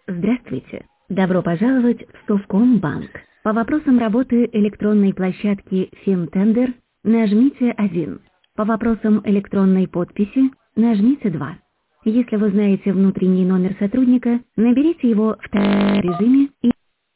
Здравствуйте. Добро пожаловать в Совкомбанк. По вопросам работы электронной площадки FinTender нажмите 1. По вопросам электронной подписи нажмите 2. Если вы знаете внутренний номер сотрудника, наберите его в режиме и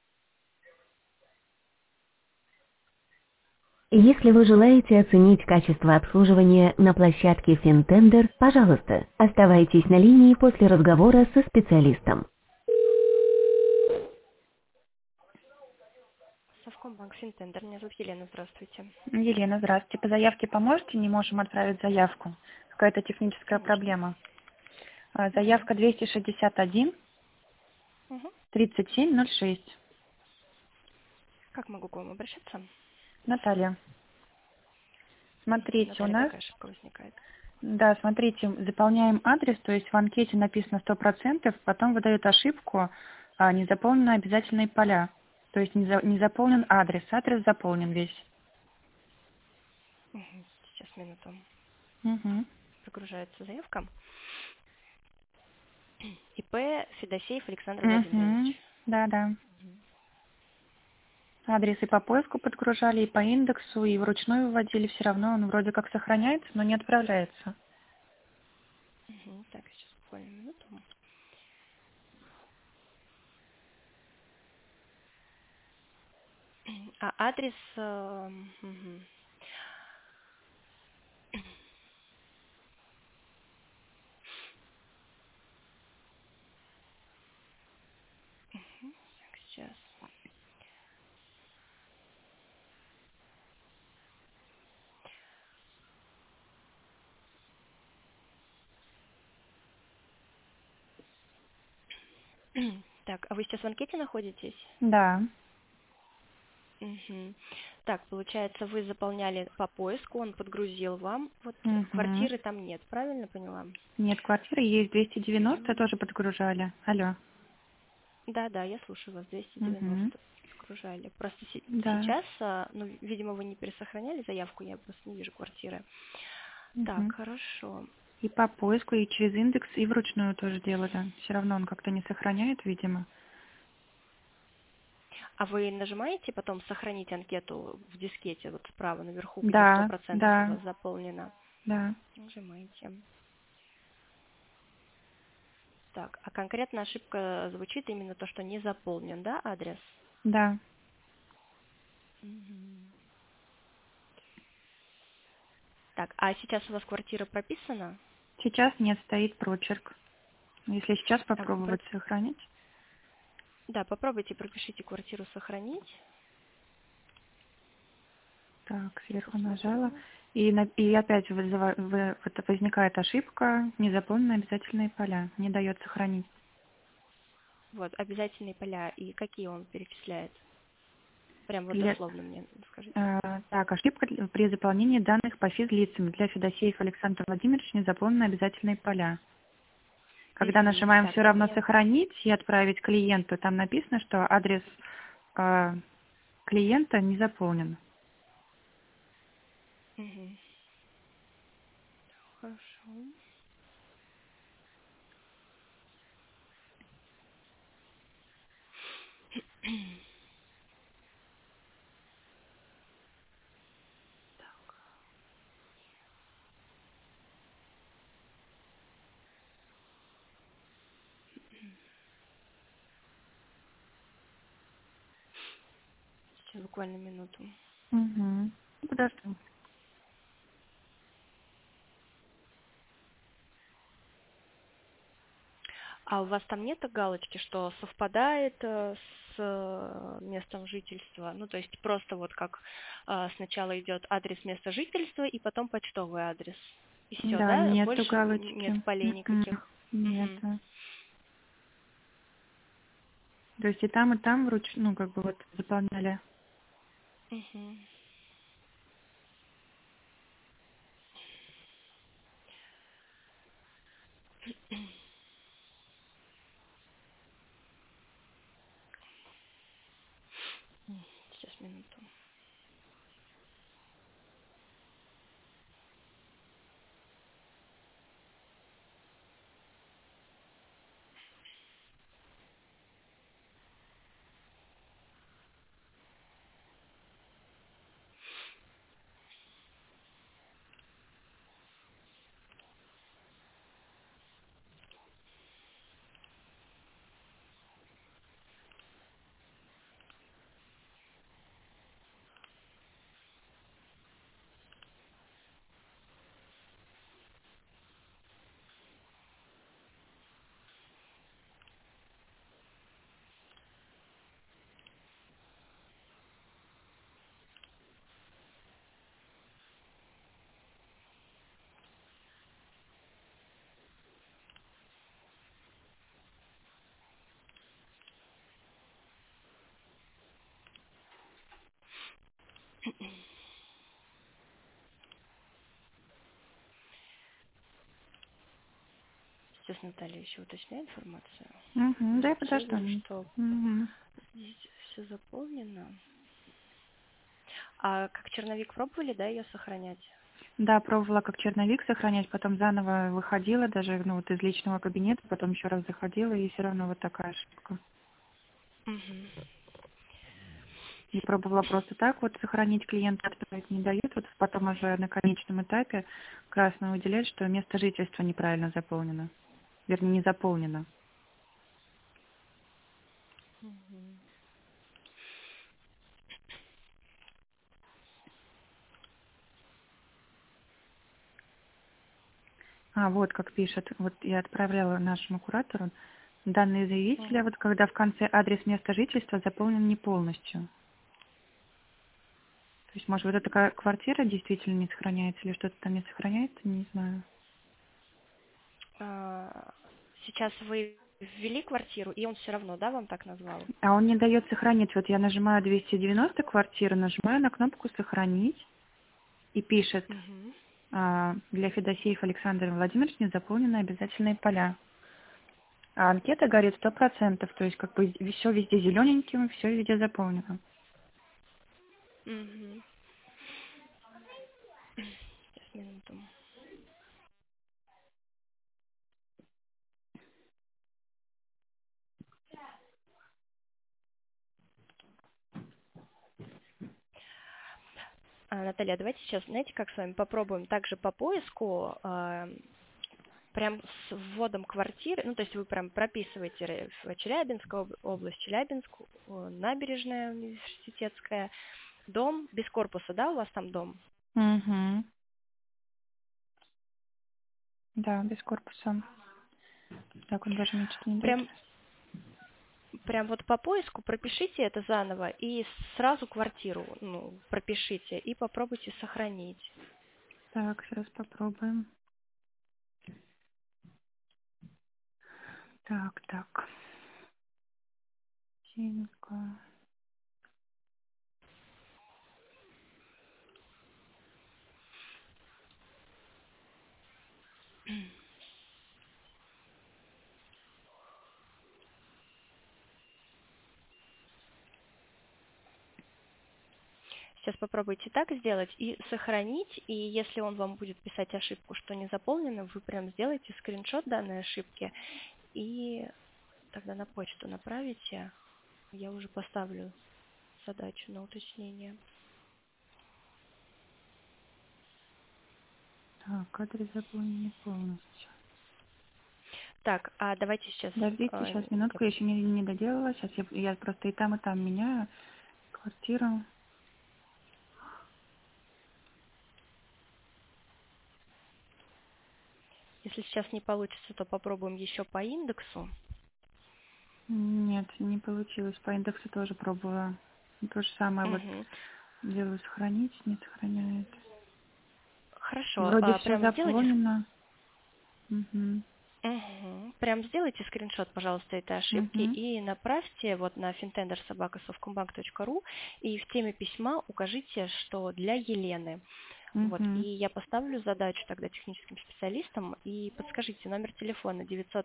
если вы желаете оценить качество обслуживания на площадке FinTender, пожалуйста, оставайтесь на линии после разговора со специалистом. Совкомбанк Финтендер. Меня зовут Елена. Здравствуйте. Елена, здравствуйте. По заявке поможете? Не можем отправить заявку. Какая-то техническая Конечно. проблема. Заявка 261 Мгм. 3706. Как могу к вам обращаться? Наталья. Смотрите, у Наталья, нас, какая ошибка возникает? да, смотрите, заполняем адрес, то есть в анкете написано 100%, потом выдает ошибку, не заполнены обязательные поля. То есть не заполнен адрес. Адрес заполнен весь. Мгм. Сейчас, минуту. Угу. Загружается заявка. ИП Федосеев Александр Угу. Владимирович. Да, да. Адрес и по поиску подгружали, и по индексу, и вручную вводили, все равно он вроде как сохраняется, но не отправляется. Мгм. Так, сейчас буквально минуту. А адрес... мгм. Так, сейчас. Так, а вы сейчас в анкете находитесь? Да. Мгм. Так, получается, вы заполняли по поиску, он подгрузил вам. Вот Угу. квартиры там нет, правильно поняла? Нет, квартиры есть 290, тоже подгружали. Алло. Да, да, я слушаю вас, Угу. 290 загружали. Просто Да. сейчас, ну, видимо, вы не пересохраняли заявку, я просто не вижу квартиры. Так, Угу. хорошо. И по поиску, и через индекс, и вручную тоже делали. Все равно он как-то не сохраняет, видимо. А вы нажимаете потом «Сохранить анкету» в дискете, вот справа наверху, где Да, 100% у да, вас заполнено? да, Нажимаете. Так, а конкретно ошибка звучит именно то, что не заполнен, да, адрес? да. Мгм. Так, а сейчас у вас квартира прописана? Сейчас нет, стоит прочерк. Если сейчас А, попробовать сохранить. Да, попробуйте, пропишите квартиру «Сохранить». Так, Сейчас сверху нажала. посмотрю. И опять вот возникает ошибка, незаполнены обязательные поля. Не дает сохранить. Вот, обязательные поля. И какие он перечисляет? Прям вот Для, дословно мне скажите. так, ошибка при заполнении данных по физлицам. Для Федосеев Александр Владимирович не заполнены обязательные поля. Когда Мгм. нажимаем Так, все равно мне... сохранить и отправить клиенту, там написано, что адрес э, клиента не заполнен. Мгм. Хорошо. Сейчас буквально минуту. Угу. Подожди. А у вас там нет галочки, что совпадает с местом жительства? Ну, то есть просто вот как сначала идет адрес места жительства и потом почтовый адрес. И все, Да, да? нету Больше нет галочки. полей никаких. Мгм. Нету. То есть и там вручную, ну, как бы вот заполняли. Мгм. Сейчас, минуту. Сейчас Наталья еще уточняет информацию. Да, я Сейчас подожду. вижу, что здесь все заполнено. А как черновик пробовали, да, ее сохранять? Да, пробовала как черновик сохранять, потом заново выходила даже вот из личного кабинета, потом еще раз заходила, и все равно вот такая ошибка. И пробовала просто так вот сохранить, клиента отправить не дают, вот потом уже на конечном этапе красно выделяет, что место жительства неправильно заполнено. Вернее, не заполнено. Вот как пишет, вот я отправляла нашему куратору, данные заявителя, вот когда в конце адрес места жительства заполнен не полностью. То есть, может, вот эта квартира действительно не сохраняется, или что-то там не сохраняется, не знаю. Сейчас вы ввели квартиру, и он все равно, да, вам так назвал? А он не дает сохранить. Вот я нажимаю 290 квартиру, нажимаю на кнопку «Сохранить», и пишет: для Федосеев Александр Владимирович не заполнены обязательные поля. А анкета говорит 100%, то есть как бы все везде зелененьким, все везде заполнено. Сейчас, минуту. Наталья, давайте сейчас, знаете, как с вами попробуем также по поиску, прям с вводом квартиры, ну, то есть вы прям прописываете в Челябинская область, Челябинск, набережная университетская, дом, без корпуса, да, у вас там дом? Да, без корпуса. Так, он даже мне что-то не дает. Прям вот по поиску пропишите это заново и сразу квартиру пропишите и попробуйте сохранить. Так, сейчас попробуем. Так. Синька. Сейчас попробуйте так сделать и сохранить, и если он вам будет писать ошибку, что не заполнено, вы прям сделайте скриншот данной ошибки и тогда на почту направите. Я уже поставлю задачу на уточнение. Так, адрес заполнен не полностью. Так, а давайте сейчас... Подождите, сейчас минутку, я еще не доделала. Сейчас я просто и там меняю квартиру. Если сейчас не получится, то попробуем еще по индексу. Нет, не получилось. По индексу тоже пробовала. То же самое вот делаю сохранить, не сохраняет. Хорошо, Вроде все прям сделайте... заполнено. Прям сделайте скриншот, пожалуйста, этой ошибки и направьте вот на fintendersobaka.совкомбанк.ру и в теме письма укажите, что для Елены. Вот, и я поставлю задачу тогда техническим специалистам и подскажите номер телефона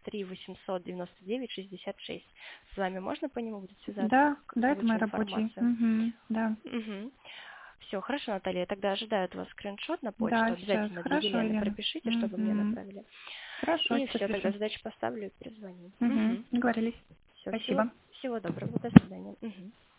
903-899-66. С вами можно по нему будет связаться? Да, это мой рабочий. Да. Все, хорошо, Наталья, я тогда ожидаю от вас скриншот на почту. Да, сейчас. Обязательно для Хорошо, Елены Елена. пропишите, чтобы мне направили. Хорошо, И сейчас все, тогда пишу. задачу поставлю и перезвоню. Договорились. Все, Спасибо. всего доброго, до свидания.